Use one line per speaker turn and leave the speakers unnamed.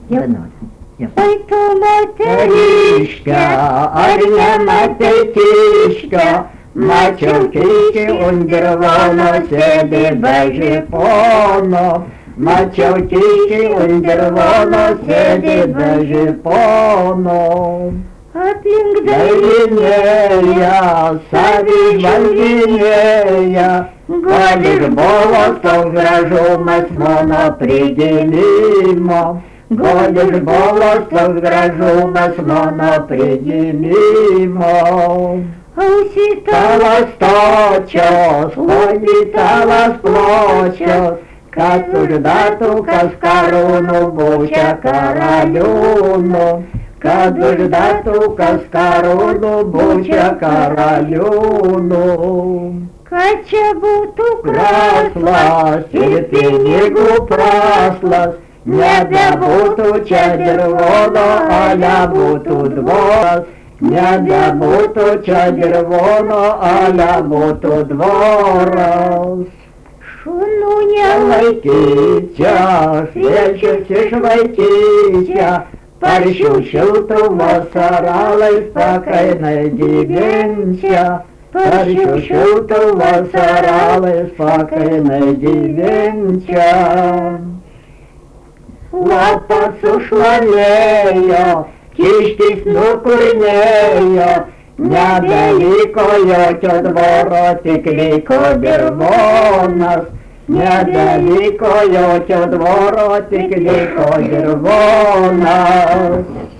Ой, tu moteriške, ar ne matetiške, mačiau tyčia Undervono sėdi be žipono. Mačiau tyčia Undervono sėdi be žipono. Aplink dailinėja, savižvalginėja, gal ir buvo toks gražumas mano prigimimo. Gal ir buvo toks gražumas mano prigimimo. Ausys tavas točios, kojys tavas pločios, kas uždatų, kas karūnų būčia karaliūnų. Kad uždatų, kas karūnų būčia karaliūnų. Kad čia būtų kraslas ir pinigų praslas, nebebūtų čia dirvono, o nebūtų dvoras. Nebebūtų čia dirvono, o nebūtų dvoras. Šunų nelaikyčia, šviečius išvaikyčia, paršių šiltų vasaralais pakainai gyvenčia. Paršių šiltų vasaralais pakainai gyvenčia. Lapas sušlavėjo, kiškis nukurnėjo, nebeliko jokio dvoro, tik liko dirvonas. Nebeliko jokio dvoro, tik liko dirvonas.